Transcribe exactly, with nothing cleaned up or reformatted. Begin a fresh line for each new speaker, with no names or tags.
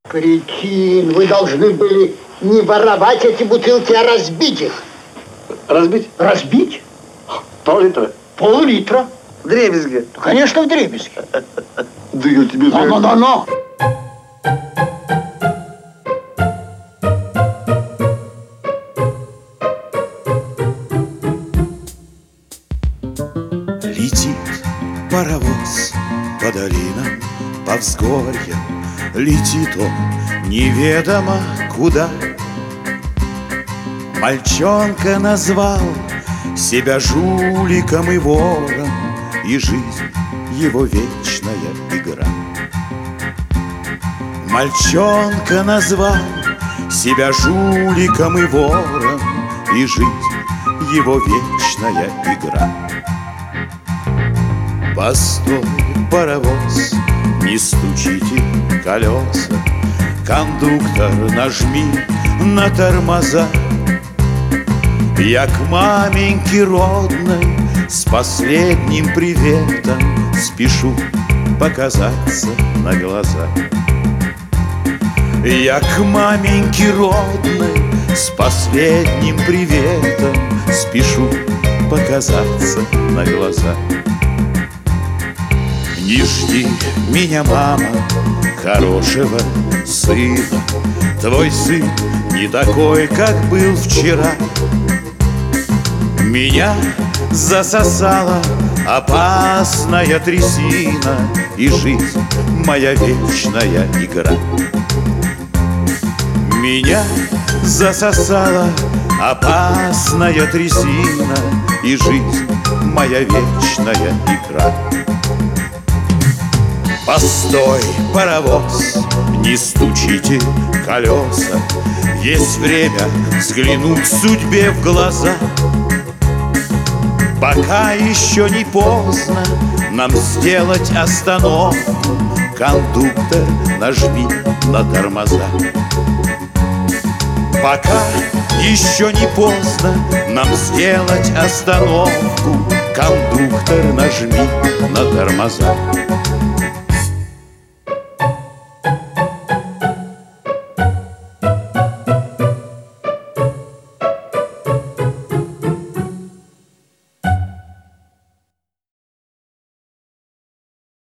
Кретин, вы должны были не воровать эти бутылки, а разбить их.
Разбить?
Разбить?
Пол-литра?
Пол-литра.
Вдребезги?
Конечно, вдребезги.
Да я тебе...
Но-но-но-но!
Летит паровоз по долинам, по взгорьям. Летит он неведомо куда. Мальчонка назвал себя жуликом и вором, и жизнь его вечная игра. Мальчонка назвал себя жуликом и вором, и жизнь его вечная игра. Постой, паровоз, не стучите колеса, кондуктор, нажми на тормоза. Я к маменьке родной с последним приветом спешу показаться на глаза. Я к маменьке родной с последним приветом спешу показаться на глаза. Не жди меня, мама, хорошего сына. Твой сын не такой, как был вчера. Меня засосала опасная трясина, и жизнь моя вечная игра. Меня засосала опасная трясина, и жизнь моя вечная игра. Постой, паровоз, не стучите колеса, есть время взглянуть судьбе в глаза. Пока еще не поздно нам сделать остановку, кондуктор, нажми на тормоза. Пока еще не поздно нам сделать остановку, кондуктор, нажми на тормоза.